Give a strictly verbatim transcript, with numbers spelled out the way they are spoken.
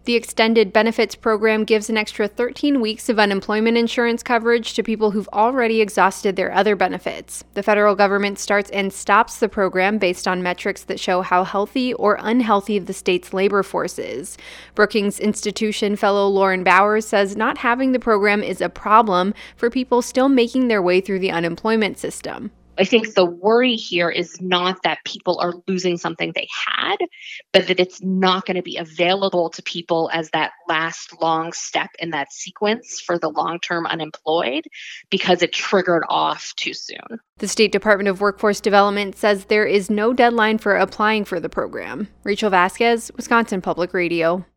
The extended benefits program gives an extra thirteen weeks of unemployment insurance coverage to people who've already exhausted their other benefits. The federal government starts and stops the program based on metrics that show how healthy or unhealthy the state's labor force is. Brookings Institution fellow Lauren Bowers says not having the program is a problem for people still making their way through the unemployment system. I think the worry here is not that people are losing something they had, but that it's not going to be available to people as that last long step in that sequence for the long-term unemployed because it triggered off too soon. The State Department of Workforce Development says there is no deadline for applying for the program. Rachel Vasquez, Wisconsin Public Radio.